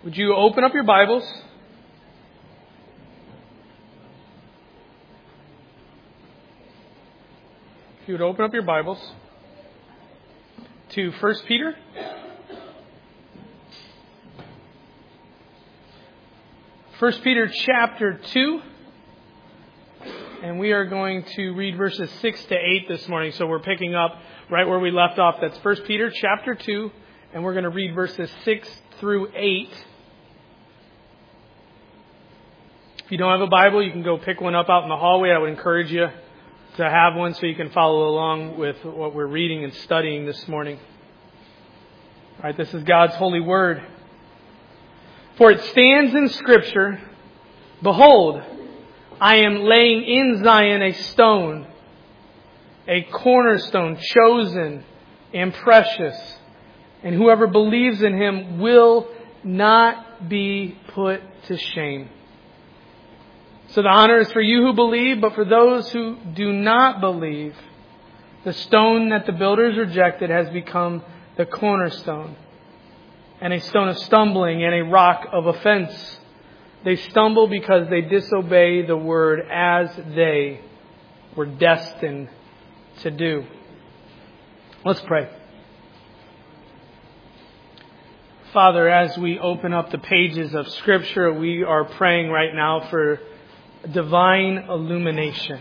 Would you open up your Bibles? If you would open up your Bibles to 1 Peter. 1 Peter chapter 2. And we are going to read verses 6 to 8 this morning. So we're picking up right where we left off. That's 1 Peter chapter 2. And we're going to read verses 6 through 8. If you don't have a Bible, you can go pick one up out in the hallway. I would encourage you to have one so you can follow along with what we're reading and studying this morning. All right, this is God's holy word. For it stands in Scripture, "Behold, I am laying in Zion a stone, a cornerstone, chosen and precious, and whoever believes in him will not be put to shame. So the honor is for you who believe, but for those who do not believe, the stone that the builders rejected has become the cornerstone, and a stone of stumbling and a rock of offense. They stumble because they disobey the word as they were destined to do." Let's pray. Father, as we open up the pages of Scripture, we are praying right now for divine illumination.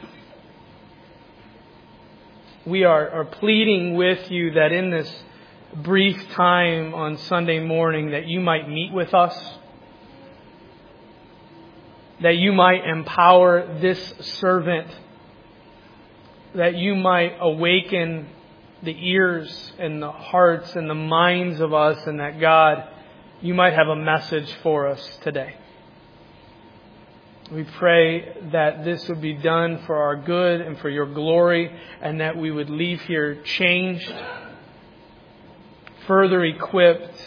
We are pleading with you that in this brief time on Sunday morning that you might meet with us, that you might empower this servant, that you might awaken the ears and the hearts and the minds of us, and that God, you might have a message for us today. We pray that this would be done for our good and for your glory, and that we would leave here changed, further equipped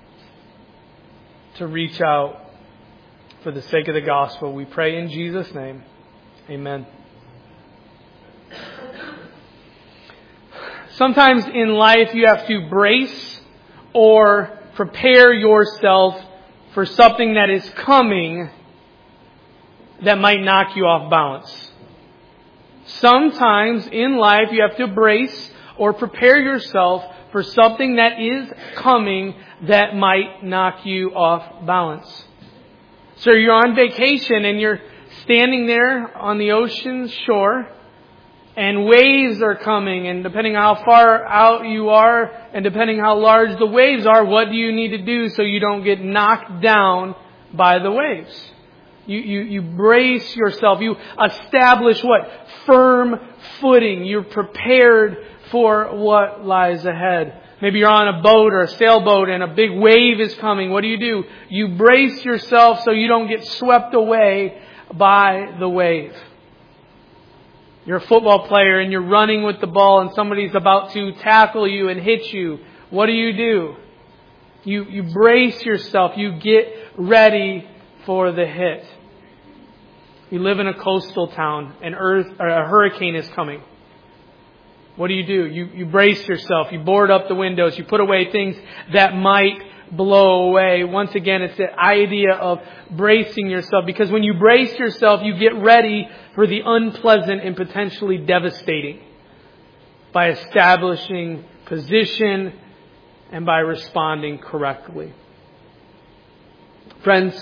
to reach out for the sake of the gospel. We pray in Jesus' name. Amen. Sometimes in life you have to brace or prepare yourself for something that is coming that might knock you off balance. Sometimes in life you have to brace or prepare yourself for something that is coming that might knock you off balance. So you're on vacation and you're standing there on the ocean shore, and waves are coming, and depending how far out you are and depending how large the waves are, what do you need to do so you don't get knocked down by the waves? You brace yourself. You establish what? Firm footing. You're prepared for what lies ahead. Maybe you're on a boat or a sailboat and a big wave is coming. What do? You brace yourself so you don't get swept away by the wave. You're a football player and you're running with the ball and somebody's about to tackle you and hit you. What do? You brace yourself. You get ready for the hit. You live in a coastal town and a hurricane is coming. What do? You brace yourself. You board up the windows. You put away things that might blow away. Once again, it's the idea of bracing yourself. Because when you brace yourself, you get ready for the unpleasant and potentially devastating by establishing position and by responding correctly. Friends,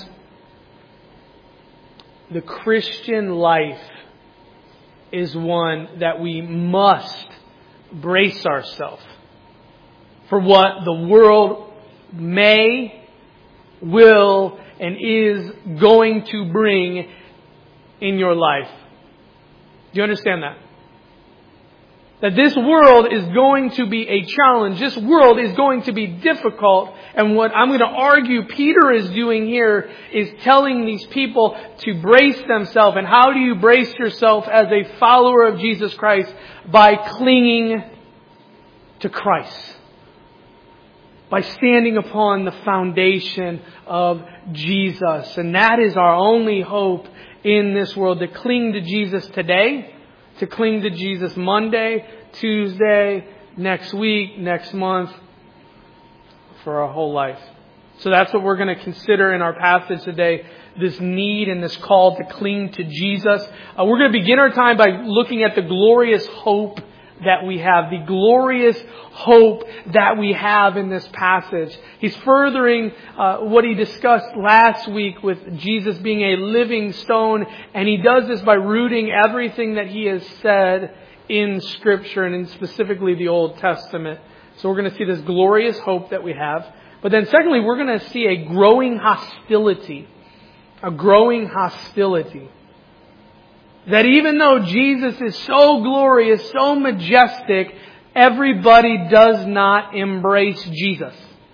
the Christian life is one that we must brace ourselves for what the world may, will, and is going to bring in your life. Do you understand that? That this world is going to be a challenge. This world is going to be difficult. And what I'm going to argue Peter is doing here is telling these people to brace themselves. And how do you brace yourself as a follower of Jesus Christ? By clinging to Christ. By standing upon the foundation of Jesus. And that is our only hope in this world. To cling to Jesus today. To cling to Jesus Monday, Tuesday, next week, next month, for our whole life. So that's what we're going to consider in our passage today, this need and this call to cling to Jesus. We're going to begin our time by looking at the glorious hope that we have, the glorious hope that we have in this passage. He's furthering what he discussed last week with Jesus being a living stone, and he does this by rooting everything that he has said in Scripture, and in specifically the Old Testament. So we're going to see this glorious hope that we have. But then secondly, we're going to see a growing hostility. A growing hostility. That even though Jesus is so glorious, so majestic, everybody does not embrace Jesus.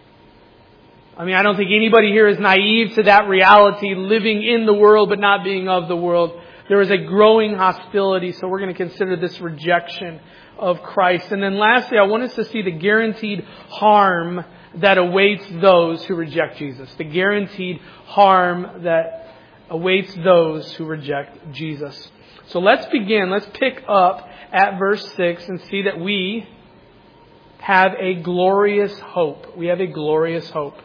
I mean, I don't think anybody here is naive to that reality, living in the world but not being of the world. There is a growing hostility, so we're going to consider this rejection of Christ. And then lastly, I want us to see the guaranteed harm that awaits those who reject Jesus. The guaranteed harm that awaits those who reject Jesus. So let's begin. Let's pick up at verse 6 and see that we have a glorious hope. We have a glorious hope.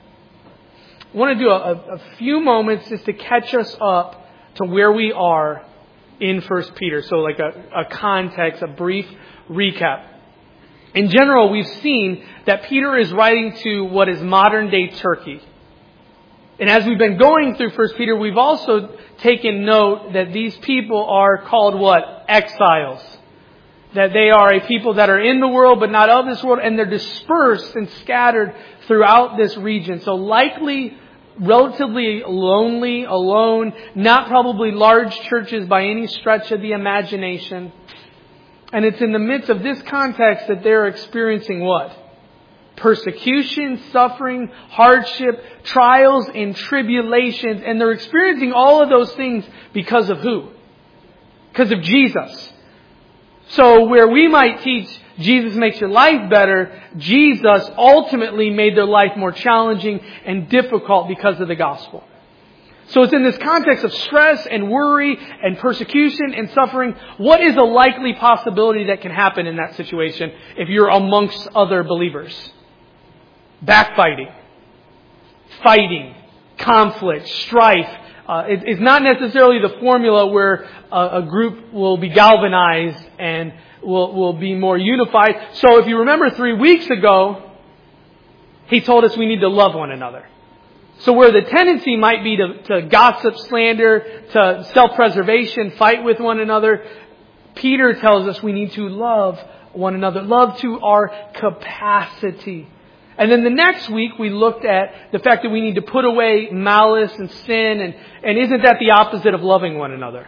I want to do a few moments just to catch us up to where we are in 1 Peter. So like a context, a brief recap. In general, we've seen that Peter is writing to what is modern day Turkey. And as we've been going through 1 Peter, we've also taken note that these people are called what? Exiles. That they are a people that are in the world but not of this world, and they're dispersed and scattered throughout this region. So likely relatively lonely, alone, not probably large churches by any stretch of the imagination. And it's in the midst of this context that they're experiencing what? Persecution, suffering, hardship, trials, and tribulations. And they're experiencing all of those things because of who? Because of Jesus. So where we might teach Jesus makes your life better, Jesus ultimately made their life more challenging and difficult because of the gospel. So it's in this context of stress and worry and persecution and suffering. What is a likely possibility that can happen in that situation if you're amongst other believers? Backbiting, fighting, conflict, strife. It's not necessarily the formula where a group will be galvanized and will be more unified. So if you remember 3 weeks ago, he told us we need to love one another. So where the tendency might be to gossip, slander, to self-preservation, fight with one another, Peter tells us we need to love one another. Love to our capacity. And then the next week we looked at the fact that we need to put away malice and sin. And isn't that the opposite of loving one another?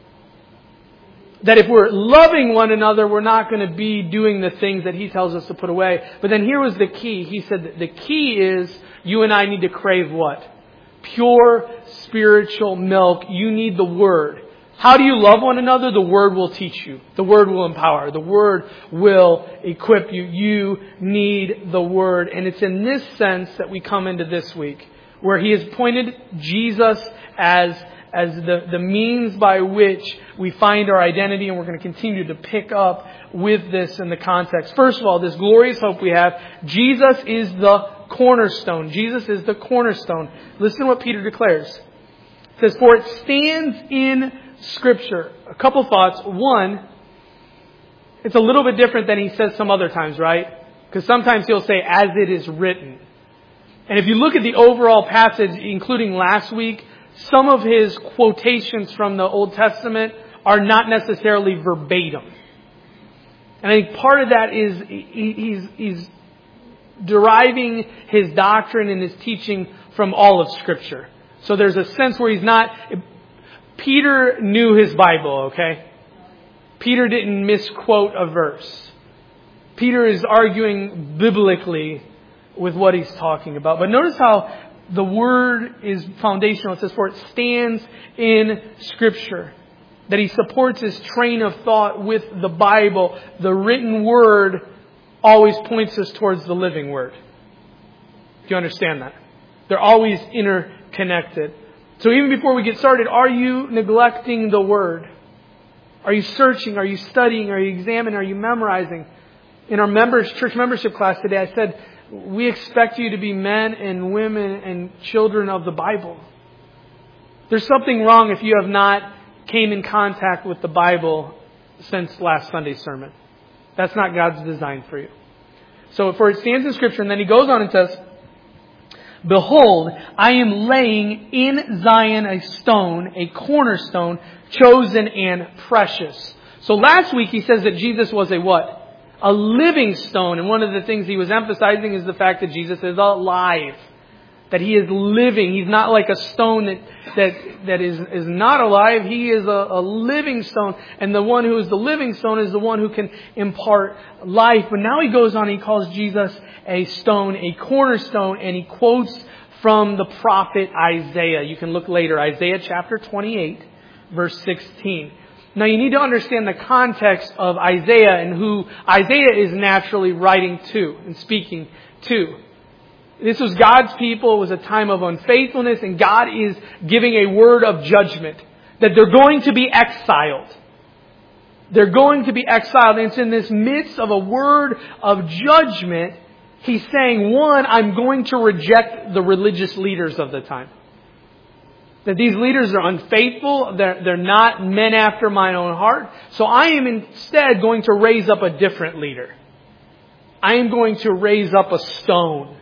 That if we're loving one another, we're not going to be doing the things that he tells us to put away. But then here was the key. He said that the key is you and I need to crave what? Pure spiritual milk. You need the Word. How do you love one another? The Word will teach you. The Word will empower. The Word will equip you. You need the Word. And it's in this sense that we come into this week, where he has pointed Jesus as the means by which we find our identity, and we're going to continue to pick up with this in the context. First of all, this glorious hope we have, Jesus is the cornerstone. Jesus is the cornerstone. Listen to what Peter declares. It says, for it stands in Scripture. A couple thoughts. One, it's a little bit different than he says some other times, right? Because sometimes he'll say, as it is written. And if you look at the overall passage, including last week, some of his quotations from the Old Testament are not necessarily verbatim. And I think part of that is he's deriving his doctrine and his teaching from all of Scripture. So there's a sense where he's not... Peter knew his Bible, okay? Peter didn't misquote a verse. Peter is arguing biblically with what he's talking about. But notice how the Word is foundational. It says, for it stands in Scripture. That he supports his train of thought with the Bible. The written Word always points us towards the living Word. Do you understand that? They're always interconnected. So even before we get started, are you neglecting the Word? Are you searching? Are you studying? Are you examining? Are you memorizing? In our church membership class today, I said, we expect you to be men and women and children of the Bible. There's something wrong if you have not came in contact with the Bible since last Sunday's sermon. That's not God's design for you. So for it stands in Scripture, and then he goes on and says, Behold, I am laying in Zion a stone, a cornerstone, chosen and precious. So last week he says that Jesus was a what? A living stone. And one of the things he was emphasizing is the fact that Jesus is alive. That he is living. He's not like a stone that is not alive. He is a living stone. And the one who is the living stone is the one who can impart life. But now he goes on, he calls Jesus a stone, a cornerstone, and he quotes from the prophet Isaiah. You can look later. Isaiah chapter 28, verse 16. Now you need to understand the context of Isaiah and who Isaiah is naturally writing to and speaking to. This was God's people. It was a time of unfaithfulness, and God is giving a word of judgment. That they're going to be exiled. They're going to be exiled. And it's in this midst of a word of judgment, he's saying, one, I'm going to reject the religious leaders of the time. That these leaders are unfaithful. They're not men after my own heart. So I am instead going to raise up a different leader. I am going to raise up a stone.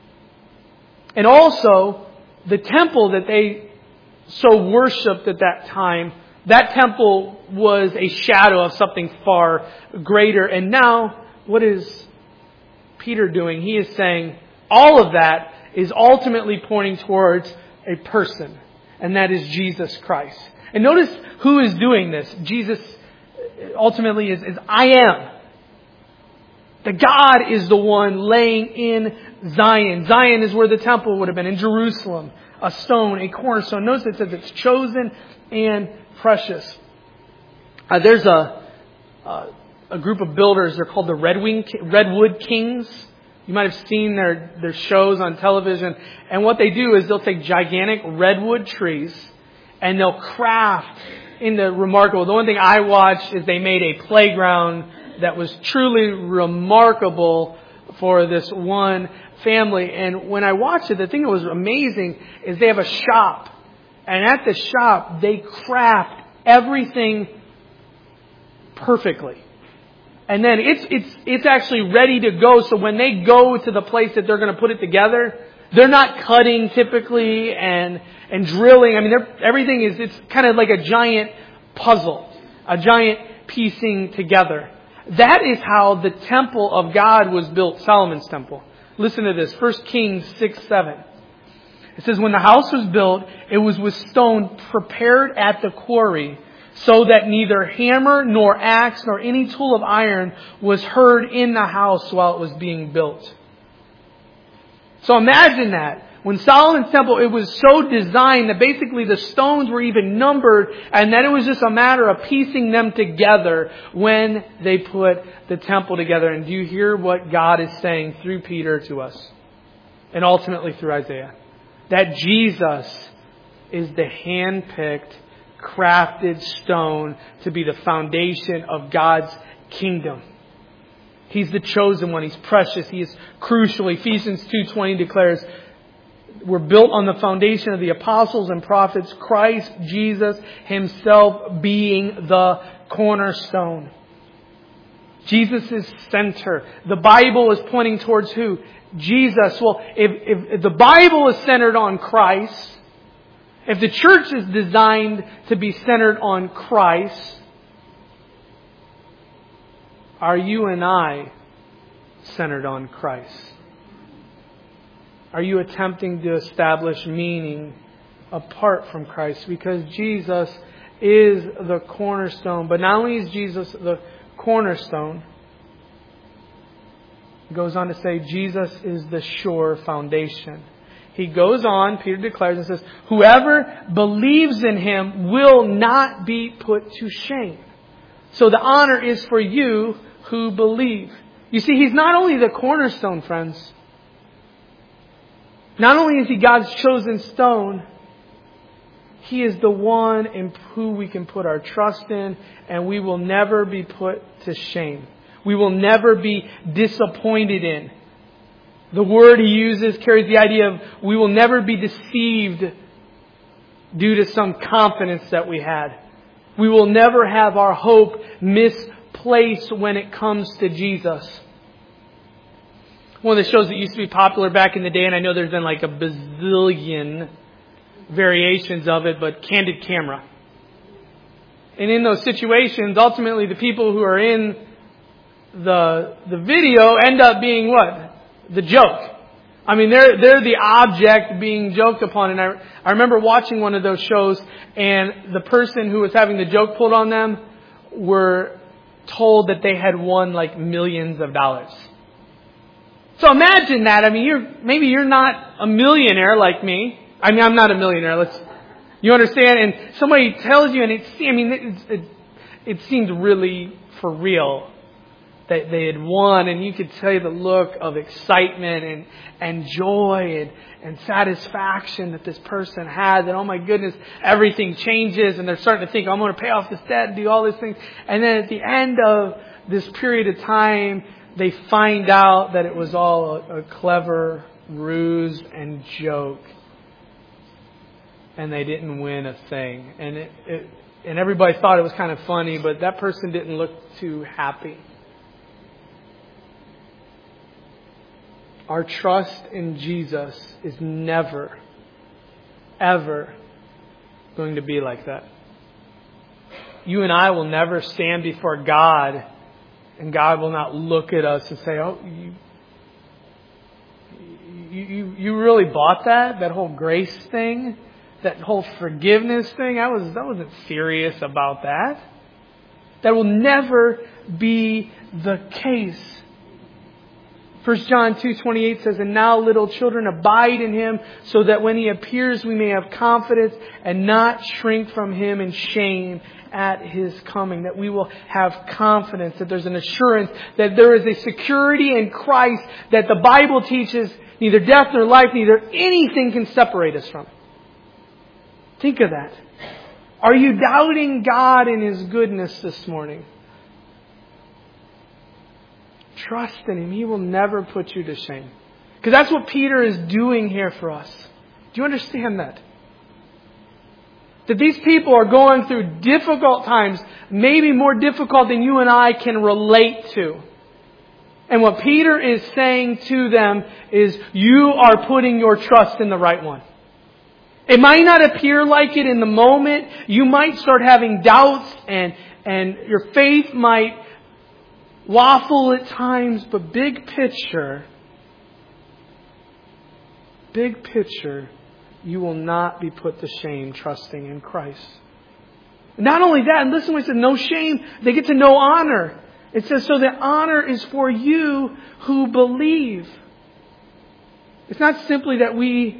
And also, the temple that they so worshipped at that time, that temple was a shadow of something far greater. And now, what is Peter doing? He is saying all of that is ultimately pointing towards a person. And that is Jesus Christ. And notice who is doing this. Jesus ultimately is I am. That God is the one laying in Zion. Zion is where the temple would have been. In Jerusalem. A stone, a cornerstone. Notice it says it's chosen and precious. There's a group of builders. They're called the Redwood Kings. You might have seen their shows on television. And what they do is they'll take gigantic redwood trees and they'll craft into remarkable. The one thing I watched is they made a playground that was truly remarkable for this one family. And when I watched it, the thing that was amazing is they have a shop. And at the shop, they craft everything perfectly. And then it's actually ready to go. So when they go to the place that they're going to put it together, they're not cutting typically and drilling. I mean, everything it's kind of like a giant puzzle, a giant piecing together. That is how the temple of God was built, Solomon's temple. Listen to this, 1 Kings 6:7. It says, when the house was built, it was with stone prepared at the quarry, so that neither hammer nor axe nor any tool of iron was heard in the house while it was being built. So imagine that. When Solomon's temple, it was so designed that basically the stones were even numbered, and then it was just a matter of piecing them together when they put the temple together. And do you hear what God is saying through Peter to us? And ultimately through Isaiah. That Jesus is the hand-picked, crafted stone to be the foundation of God's kingdom. He's the chosen one. He's precious. He is crucial. Ephesians 2:20 declares, we're built on the foundation of the apostles and prophets, Christ Jesus Himself being the cornerstone. Jesus is center. The Bible is pointing towards who? Jesus. Well, if the Bible is centered on Christ, if the church is designed to be centered on Christ, are you and I centered on Christ? Are you attempting to establish meaning apart from Christ? Because Jesus is the cornerstone. But not only is Jesus the cornerstone, he goes on to say Jesus is the sure foundation. He goes on, Peter declares and says, whoever believes in Him will not be put to shame. So the honor is for you who believe. You see, He's not only the cornerstone, friends. Not only is He God's chosen stone, He is the one in who we can put our trust in, and we will never be put to shame. We will never be disappointed in. The word he uses carries the idea of we will never be deceived due to some confidence that we had. We will never have our hope misplaced when it comes to Jesus. One of the shows that used to be popular back in the day, and I know there's been like a bazillion variations of it, but Candid Camera. And in those situations, ultimately the people who are in the video end up being what? The joke. I mean, they're the object being joked upon. And I remember watching one of those shows, and the person who was having the joke pulled on them were told that they had won like millions of dollars. So imagine that. I mean, maybe you're not a millionaire like me. I mean, I'm not a millionaire. You understand? And somebody tells you, and it seemed really for real that they had won, and you could see the look of excitement and joy and satisfaction that this person had. That, oh my goodness, everything changes, and they're starting to think, I'm going to pay off this debt and do all these things. And then at the end of this period of time, they find out that it was all a clever ruse and joke. And they didn't win a thing. And everybody thought it was kind of funny, but that person didn't look too happy. Our trust in Jesus is never, ever going to be like that. You and I will never stand before God, and God will not look at us and say, oh, you really bought that? That whole grace thing? That whole forgiveness thing? I wasn't serious about that. That will never be the case. 1 John 2:28 says, and now little children abide in Him, so that when He appears we may have confidence and not shrink from Him in shame at His coming. That we will have confidence, that there's an assurance, that there is a security in Christ that the Bible teaches neither death nor life, neither anything can separate us from. Think of that. Are you doubting God in His goodness this morning? Trust in Him. He will never put you to shame. Because that's what Peter is doing here for us. Do you understand that? That these people are going through difficult times, maybe more difficult than you and I can relate to. And what Peter is saying to them is, you are putting your trust in the right one. It might not appear like it in the moment. You might start having doubts and your faith might waffle at times, but big picture, you will not be put to shame trusting in Christ. Not only that, and listen what it says, no shame, they get to no honor. It says, so the honor is for you who believe. It's not simply that we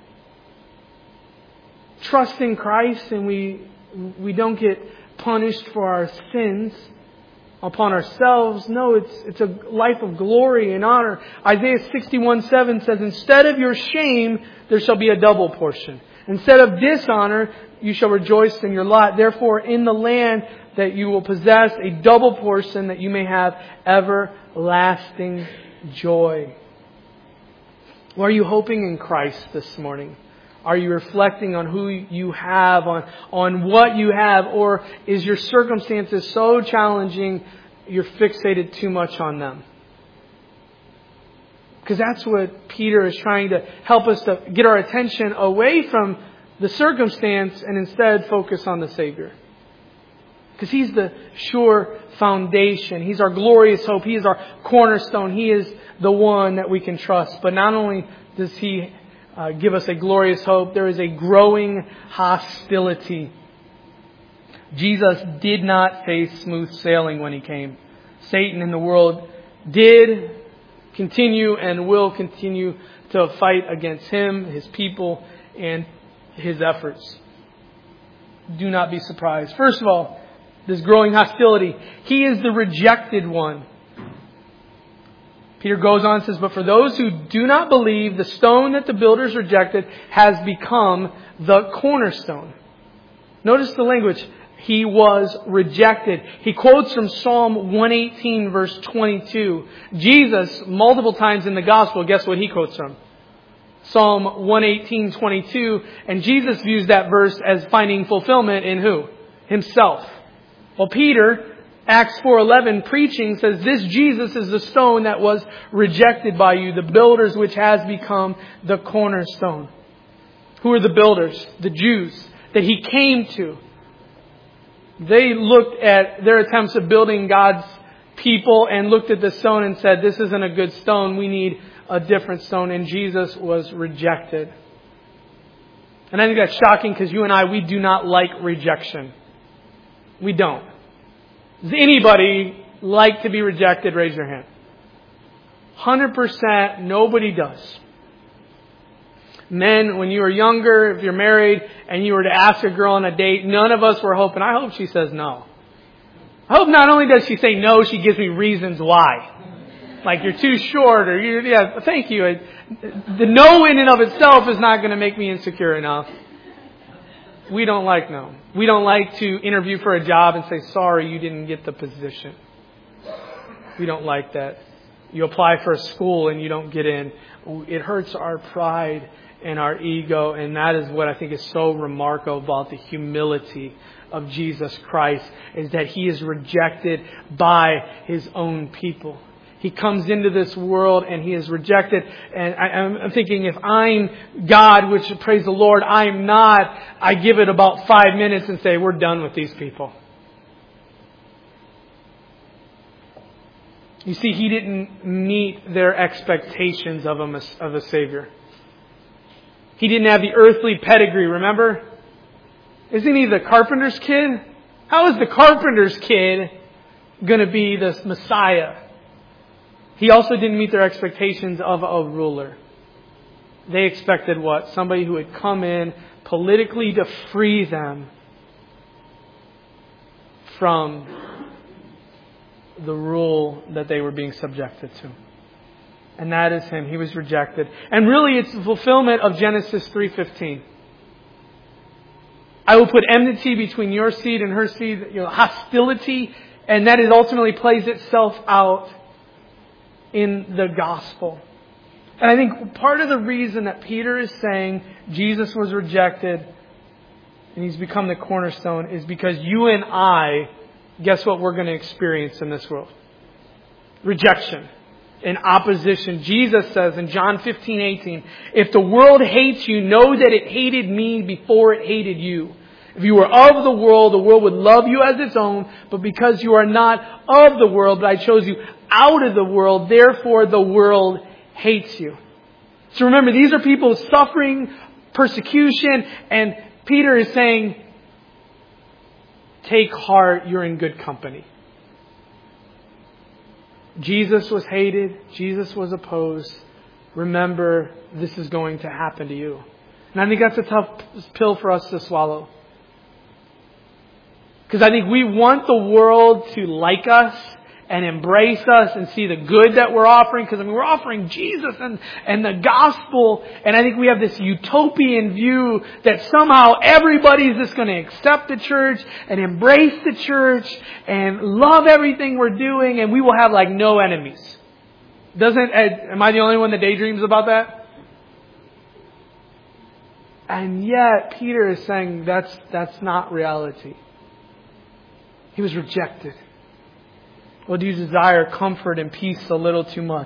trust in Christ and we don't get punished for our sins upon ourselves. No, it's a life of glory and honor. Isaiah 61:7 says, instead of your shame, there shall be a double portion. Instead of dishonor, you shall rejoice in your lot. Therefore, in the land that you will possess a double portion, that you may have everlasting joy. Well, are you hoping in Christ this morning? Are you reflecting on who you have, on what you have? Or is your circumstances so challenging you're fixated too much on them? Because that's what Peter is trying to help us to get our attention away from the circumstance and instead focus on the Savior. Because He's the sure foundation. He's our glorious hope. He is our cornerstone. He is the one that we can trust. But not only does He give us a glorious hope, there is a growing hostility. Jesus did not face smooth sailing when He came. Satan and the world did continue and will continue to fight against Him, His people, and His efforts. Do not be surprised. First of all, this growing hostility. He is the rejected one. Peter goes on and says, but for those who do not believe, the stone that the builders rejected has become the cornerstone. Notice the language. He was rejected. He quotes from Psalm 118 verse 22. Jesus, multiple times in the gospel, guess what he quotes from? Psalm 118:22. And Jesus views that verse as finding fulfillment in who? Himself. Well, Peter, Acts 4:11, preaching, says, this Jesus is the stone that was rejected by you, the builders, which has become the cornerstone. Who are the builders? The Jews that he came to. They looked at their attempts of building God's people and looked at the stone and said, this isn't a good stone. We need a different stone. And Jesus was rejected. And I think that's shocking because you and I, we do not like rejection. We don't. Does anybody like to be rejected? Raise your hand. 100%, nobody does. Men, when you were younger, if you're married and you were to ask a girl on a date, none of us were hoping, I hope she says no. I hope not only does she say no, she gives me reasons why. Like you're too short or thank you. The no in and of itself is not going to make me insecure enough. We don't like no. We don't like to interview for a job and say, sorry, you didn't get the position. We don't like that. You apply for a school and you don't get in. It hurts our pride and our ego, and that is what I think is so remarkable about the humility of Jesus Christ, is that He is rejected by His own people. He comes into this world and He is rejected. And I'm thinking, if I'm God, which praise the Lord, I'm not, I give it about 5 minutes and say, we're done with these people. You see, He didn't meet their expectations of a Savior. He didn't have the earthly pedigree, remember? Isn't He the carpenter's kid? How is the carpenter's kid going to be the Messiah? He also didn't meet their expectations of a ruler. They expected what? Somebody who would come in politically to free them from the rule that they were being subjected to. And that is Him. He was rejected. And really it's the fulfillment of Genesis 3:15. I will put enmity between your seed and her seed, hostility, and that it ultimately plays itself out in the gospel. And I think part of the reason that Peter is saying Jesus was rejected and He's become the cornerstone is because you and I, guess what we're going to experience in this world? Rejection and opposition. Jesus says in John 15:18, if the world hates you, know that it hated me before it hated you. If you were of the world would love you as its own, but because you are not of the world, but I chose you out of the world, therefore the world hates you. So remember, these are people suffering persecution, and Peter is saying, take heart, you're in good company. Jesus was hated. Jesus was opposed. Remember, this is going to happen to you. And I think that's a tough pill for us to swallow. Because I think we want the world to like us and embrace us and see the good that we're offering. Because we're offering Jesus and the gospel. And I think we have this utopian view that somehow everybody's just going to accept the church and embrace the church and love everything we're doing. And we will have like no enemies. Am I the only one that daydreams about that? And yet Peter is saying that's not reality. He was rejected. Well, do you desire comfort and peace a little too much?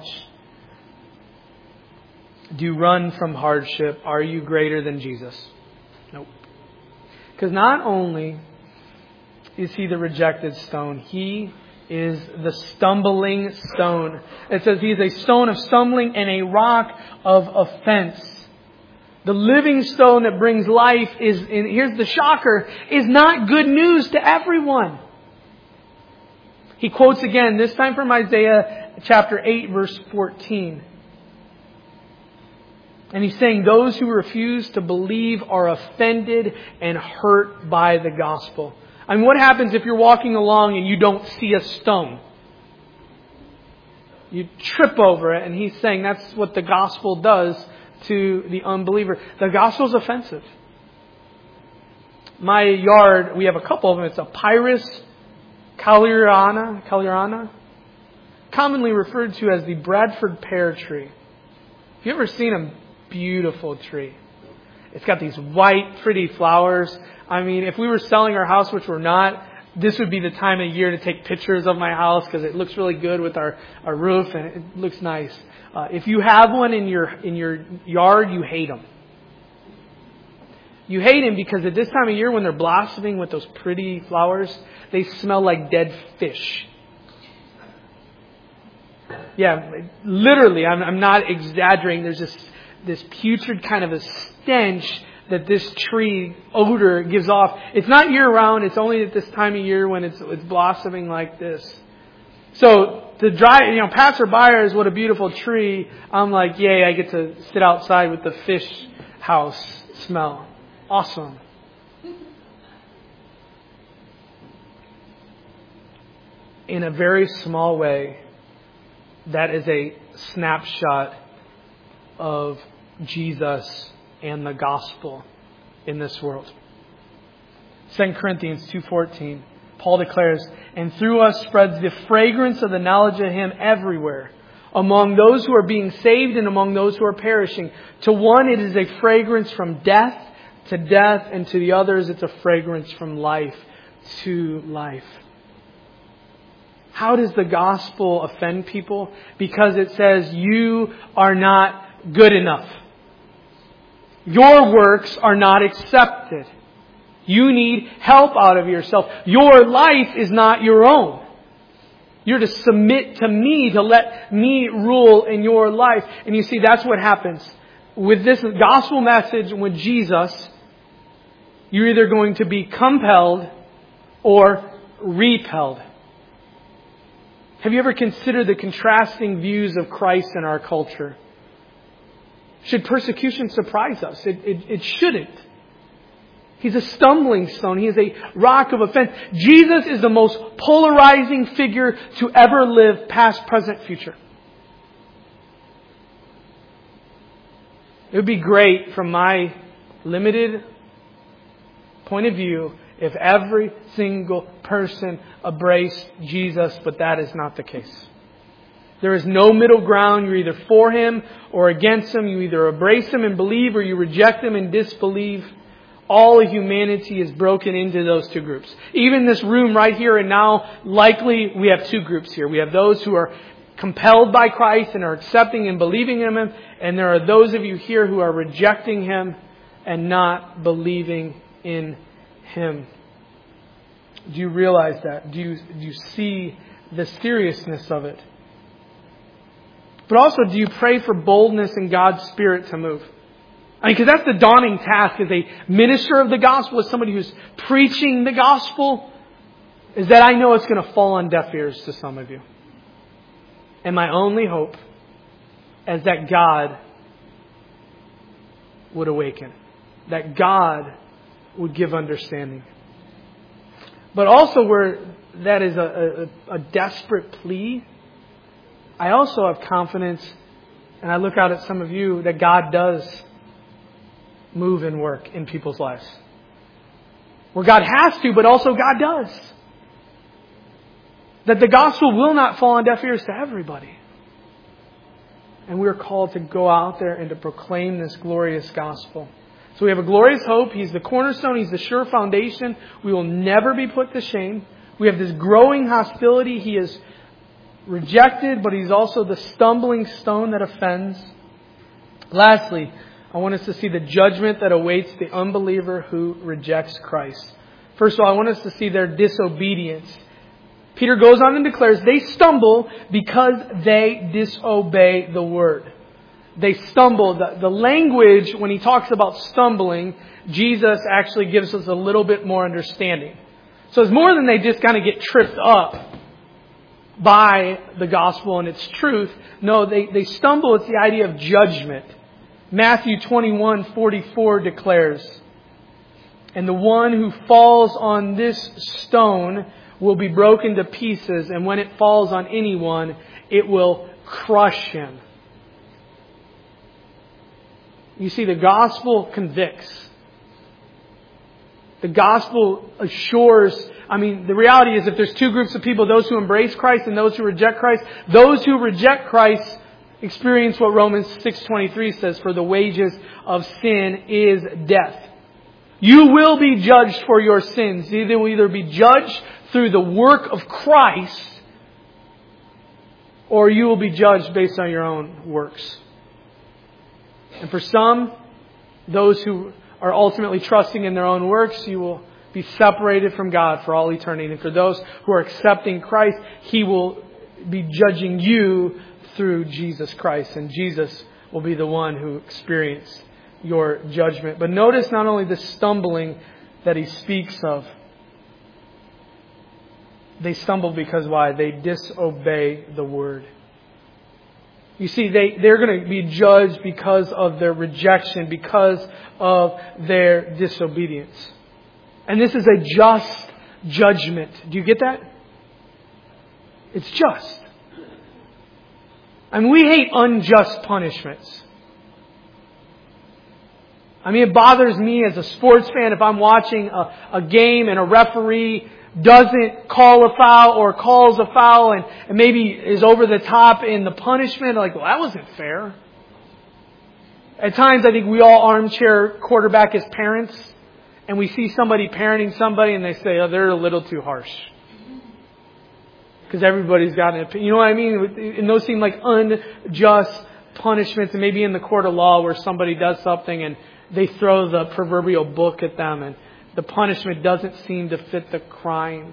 Do you run from hardship? Are you greater than Jesus? Nope. Because not only is He the rejected stone, He is the stumbling stone. It says He is a stone of stumbling and a rock of offense. The living stone that brings life is, and here's the shocker, is not good news to everyone. He quotes again, this time from Isaiah chapter 8, verse 14. And he's saying those who refuse to believe are offended and hurt by the gospel. I mean, what happens if you're walking along and you don't see a stone? You trip over it, and he's saying that's what the gospel does to the unbeliever. The gospel is offensive. my yard, we have a couple of them. It's a Pyrus Calliorana, commonly referred to as the Bradford pear tree. Have you ever seen a beautiful tree? It's got these white, pretty flowers. I mean, if we were selling our house, which we're not, this would be the time of year to take pictures of my house because it looks really good with our roof and it looks nice. If you have one in your yard, you hate them. You hate them because at this time of year when they're blossoming with those pretty flowers, they smell like dead fish. Yeah, literally, I'm not exaggerating. There's this putrid kind of a stench that this tree odor gives off. It's not year round. It's only at this time of year when it's blossoming like this. So to drive, pass her by as what a beautiful tree. I'm like, yay! I get to sit outside with the fish house smell. Awesome. In a very small way, that is a snapshot of Jesus and the gospel in this world. 2 Corinthians 2:14, Paul declares, "And through us spreads the fragrance of the knowledge of Him everywhere, among those who are being saved and among those who are perishing. To one it is a fragrance from death to death, and to the others it's a fragrance from life to life." How does the gospel offend people? Because it says you are not good enough. Your works are not accepted. You need help out of yourself. Your life is not your own. You're to submit to me, to let me rule in your life. And you see, that's what happens. With this gospel message, with Jesus, you're either going to be compelled or repelled. Have you ever considered the contrasting views of Christ in our culture? Should persecution surprise us? It shouldn't. He's a stumbling stone. He is a rock of offense. Jesus is the most polarizing figure to ever live, past, present, future. It would be great from my limited point of view if every single person embraced Jesus, but that is not the case. There is no middle ground. You're either for Him or against Him. You either embrace Him and believe or you reject Him and disbelieve. All of humanity is broken into those two groups. Even this room right here and now, likely we have two groups here. We have those who are compelled by Christ and are accepting and believing in Him. And there are those of you here who are rejecting Him and not believing in Him. Do you realize that? Do you see the seriousness of it? But also, do you pray for boldness in God's Spirit to move? I mean, because that's the daunting task as a minister of the gospel, as somebody who's preaching the gospel, is that I know it's going to fall on deaf ears to some of you. And my only hope is that God would awaken. That God would give understanding. But also where that is a desperate plea, I also have confidence, and I look out at some of you, that God does move and work in people's lives. Where God has to, but also God does. That the gospel will not fall on deaf ears to everybody. And we are called to go out there and to proclaim this glorious gospel. So we have a glorious hope. He's the cornerstone. He's the sure foundation. We will never be put to shame. We have this growing hostility. He is rejected, but He's also the stumbling stone that offends. Lastly, I want us to see the judgment that awaits the unbeliever who rejects Christ. First of all, I want us to see their disobedience. Peter goes on and declares, they stumble because they disobey the word. They stumble. The language, when he talks about stumbling, Jesus actually gives us a little bit more understanding. So it's more than they just kind of get tripped up by the gospel and its truth. No, they stumble. It's the idea of judgment. Matthew 21:44 declares, "And the one who falls on this stone will be broken to pieces, and when it falls on anyone, it will crush him." You see, the gospel convicts. The The gospel assures, the reality is if there's two groups of people, those who embrace Christ and those who reject Christ, those who reject Christ experience what Romans 6:23 says, for the wages of sin is death. You will be judged for your sins. You will either be judged through the work of Christ, or you will be judged based on your own works. And for some, those who are ultimately trusting in their own works, you will be separated from God for all eternity. And for those who are accepting Christ, He will be judging you through Jesus Christ. And Jesus will be the one who experienced your judgment. But notice not only the stumbling that He speaks of. They stumble because why? They disobey the Word. You see, they're going to be judged because of their rejection, because of their disobedience. And this is a just judgment. Do you get that? It's just. We hate unjust punishments. It bothers me as a sports fan if I'm watching a game and a referee doesn't call a foul or calls a foul and maybe is over the top in the punishment. Like, well, that wasn't fair. At times, I think we all armchair quarterback as parents, and we see somebody parenting somebody and they say, oh, they're a little too harsh. Because everybody's got an opinion. You know what I mean? And those seem like unjust punishments. And maybe in the court of law where somebody does something and they throw the proverbial book at them and the punishment doesn't seem to fit the crime.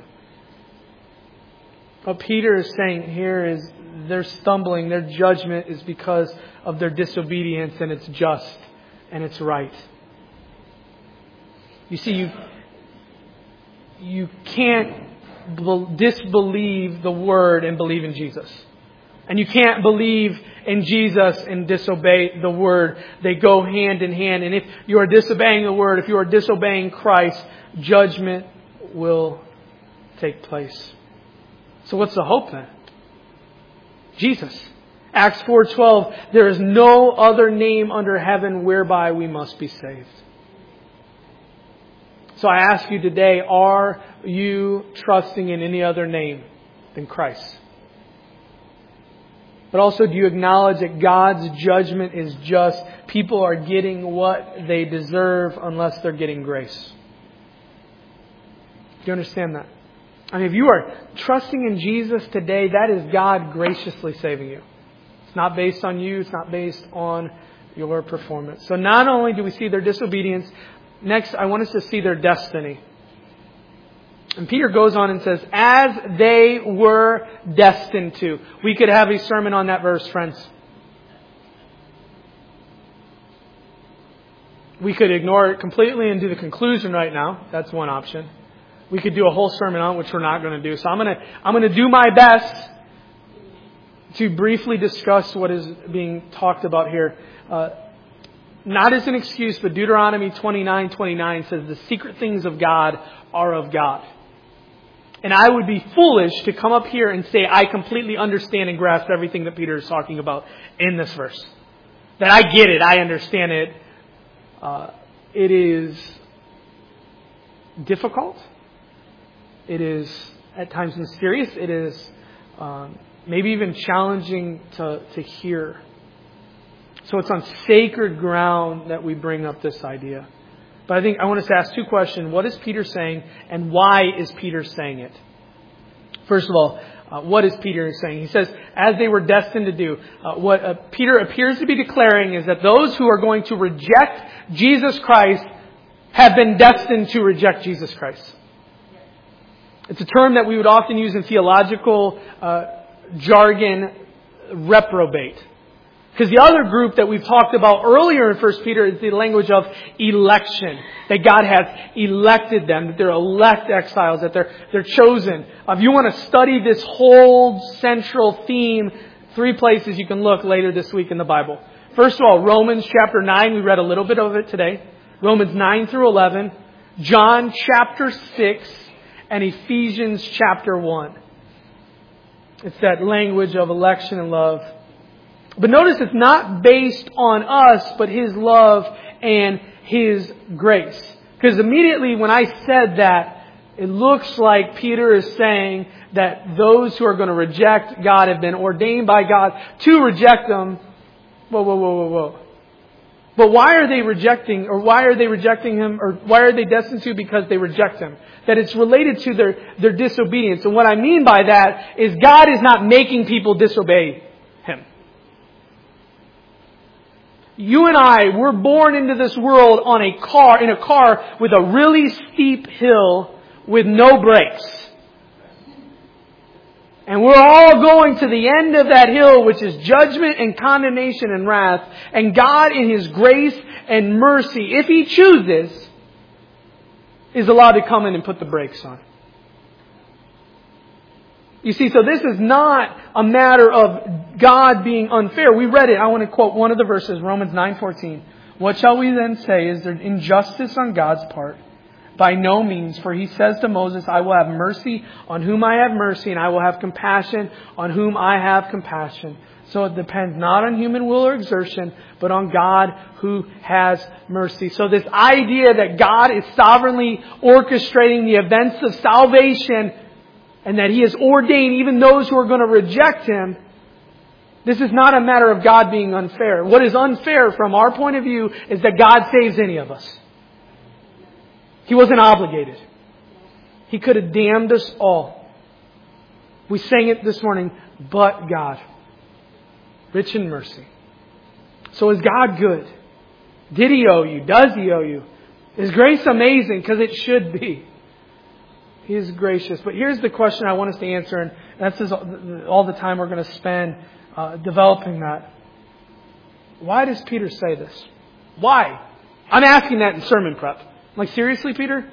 What Peter is saying here is they're stumbling. Their judgment is because of their disobedience, and it's just and it's right. You see, you can't disbelieve the Word and believe in Jesus. And you can't believe in Jesus and disobey the Word. They go hand in hand. And if you are disobeying the Word, if you are disobeying Christ, judgment will take place. So what's the hope then? Jesus. Acts 4:12, there is no other name under heaven whereby we must be saved. So I ask you today, are you trusting in any other name than Christ? But also, do you acknowledge that God's judgment is just? People are getting what they deserve unless they're getting grace. Do you understand that? If you are trusting in Jesus today, that is God graciously saving you. It's not based on you. It's not based on your performance. So not only do we see their disobedience, next I want us to see their destiny. And Peter goes on and says, as they were destined to. We could have a sermon on that verse, friends. We could ignore it completely and do the conclusion right now. That's one option. We could do a whole sermon on it, which we're not going to do. So I'm going to do my best to briefly discuss what is being talked about here. Not as an excuse, but Deuteronomy 29:29 says the secret things of God are of God. And I would be foolish to come up here and say I completely understand and grasp everything that Peter is talking about in this verse. That I get it, I understand it. It is difficult. It is at times mysterious. It is maybe even challenging to hear. So it's on sacred ground that we bring up this idea. But I think I want us to ask two questions. What is Peter saying, and why is Peter saying it? First of all, what is Peter saying? He says, as they were destined to do. What Peter appears to be declaring is that those who are going to reject Jesus Christ have been destined to reject Jesus Christ. It's a term that we would often use in theological jargon, reprobate. Because the other group that we've talked about earlier in 1 Peter is the language of election. That God has elected them, that they're elect exiles, that they're chosen. If you want to study this whole central theme, 3 places you can look later this week in the Bible. First of all, Romans chapter 9, we read a little bit of it today. Romans 9 through 11. John chapter 6 and Ephesians chapter 1. It's that language of election and love. But notice it's not based on us, but His love and His grace. Because immediately when I said that, it looks like Peter is saying that those who are going to reject God have been ordained by God to reject Him. Whoa. But why are they rejecting Him, or why are they destined to? Because they reject Him. That it's related to their disobedience. And what I mean by that is God is not making people disobey Him. You and I were born into this world in a car with a really steep hill with no brakes. And we're all going to the end of that hill, which is judgment and condemnation and wrath. And God, in His grace and mercy, if He chooses, is allowed to come in and put the brakes on. You see, so this is not a matter of God being unfair. We read it. I want to quote one of the verses, Romans 9:14. What shall we then say? Is there injustice on God's part? By no means, for He says to Moses, I will have mercy on whom I have mercy, and I will have compassion on whom I have compassion. So it depends not on human will or exertion, but on God who has mercy. So this idea that God is sovereignly orchestrating the events of salvation, and that He has ordained even those who are going to reject Him, this is not a matter of God being unfair. What is unfair from our point of view is that God saves any of us. He wasn't obligated. He could have damned us all. We sang it this morning, but God, rich in mercy. So is God good? Did He owe you? Does He owe you? Is grace amazing? Because it should be. He is gracious. But here's the question I want us to answer, and that's all the time we're going to spend developing that. Why does Peter say this? Why? I'm asking that in sermon prep. Like, seriously, Peter?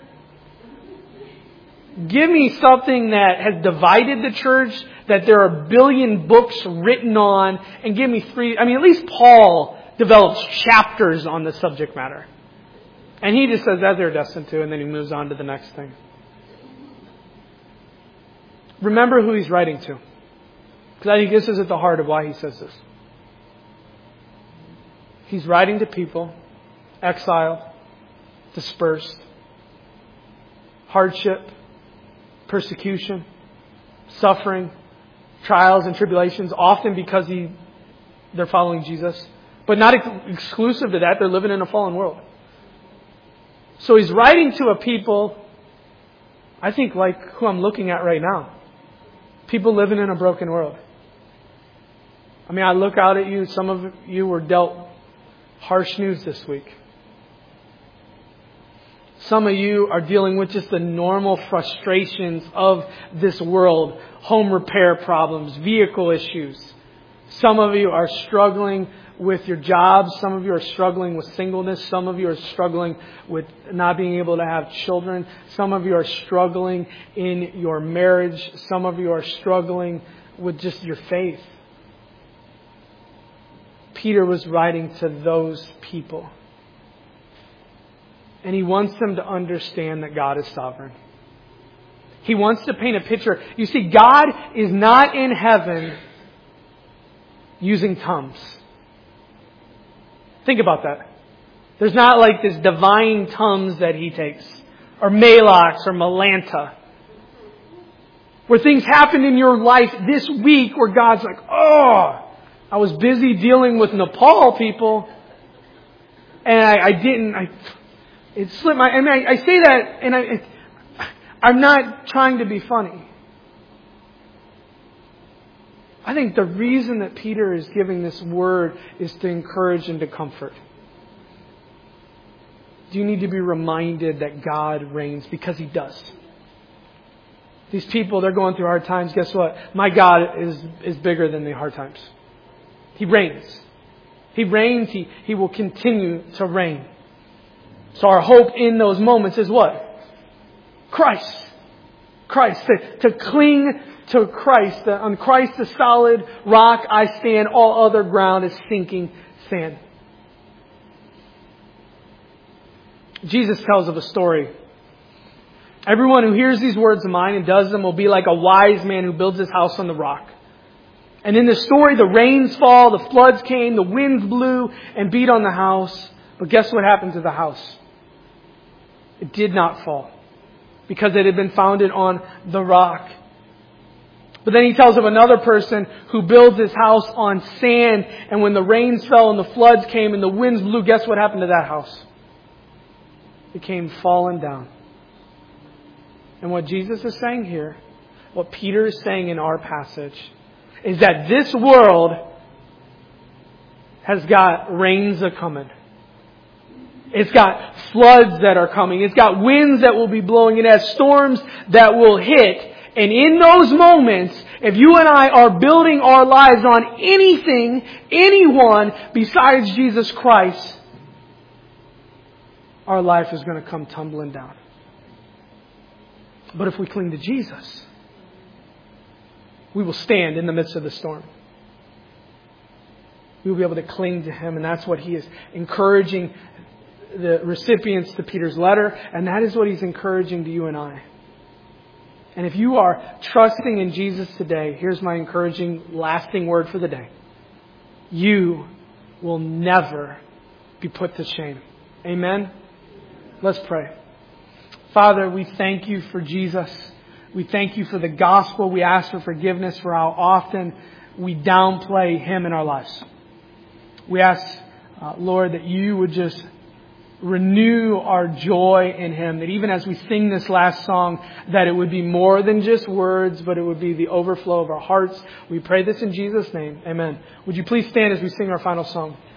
Give me something that has divided the church, that there are a billion books written on, and give me three. I mean, at least Paul develops chapters on the subject matter. And he just says, as they're destined to, and then he moves on to the next thing. Remember who he's writing to. Because I think this is at the heart of why he says this. He's writing to people, exiled, dispersed, hardship, persecution, suffering, trials and tribulations, often because they're following Jesus. But not exclusive to that, they're living in a fallen world. So he's writing to a people, I think like who I'm looking at right now. People living in a broken world. I mean, I look out at you, some of you were dealt harsh news this week. Some of you are dealing with just the normal frustrations of this world. Home repair problems, vehicle issues. Some of you are struggling with your jobs. Some of you are struggling with singleness. Some of you are struggling with not being able to have children. Some of you are struggling in your marriage. Some of you are struggling with just your faith. Peter was writing to those people. And he wants them to understand that God is sovereign. He wants to paint a picture. You see, God is not in heaven using Tums. Think about that. There's not like this divine Tums that He takes. Or Malox or Melanta. Where things happen in your life this week where God's like, oh, I was busy dealing with Nepal people. And it slipped my... I mean, I say that and I'm not trying to be funny. I think the reason that Peter is giving this word is to encourage and to comfort. Do you need to be reminded that God reigns? Because He does. These people, they're going through hard times. Guess what? My God is bigger than the hard times. He reigns. He reigns. He will continue to reign. So our hope in those moments is what? Christ. Christ. To cling to Christ. On Christ the solid rock I stand. All other ground is sinking sand. Jesus tells of a story. Everyone who hears these words of mine and does them will be like a wise man who builds his house on the rock. And in the story, the rains fall, the floods came, the winds blew and beat on the house. But guess what happened to the house? It did not fall because it had been founded on the rock. But then he tells of another person who builds his house on sand, and when the rains fell and the floods came and the winds blew, guess what happened to that house? It came falling down. And what Jesus is saying here, what Peter is saying in our passage, is that this world has got rains a-coming. It's got floods that are coming. It's got winds that will be blowing. It has storms that will hit. And in those moments, if you and I are building our lives on anything, anyone besides Jesus Christ, our life is going to come tumbling down. But if we cling to Jesus, we will stand in the midst of the storm. We will be able to cling to Him, and that's what He is encouraging the recipients to Peter's letter, and that is what He's encouraging to you and I. And if you are trusting in Jesus today, here's my encouraging, lasting word for the day. You will never be put to shame. Amen? Let's pray. Father, we thank You for Jesus. We thank You for the gospel. We ask for forgiveness for how often we downplay Him in our lives. We ask, Lord, that You would just renew our joy in Him. That even as we sing this last song, that it would be more than just words, but it would be the overflow of our hearts. We pray this in Jesus' name. Amen. Would you please stand as we sing our final song?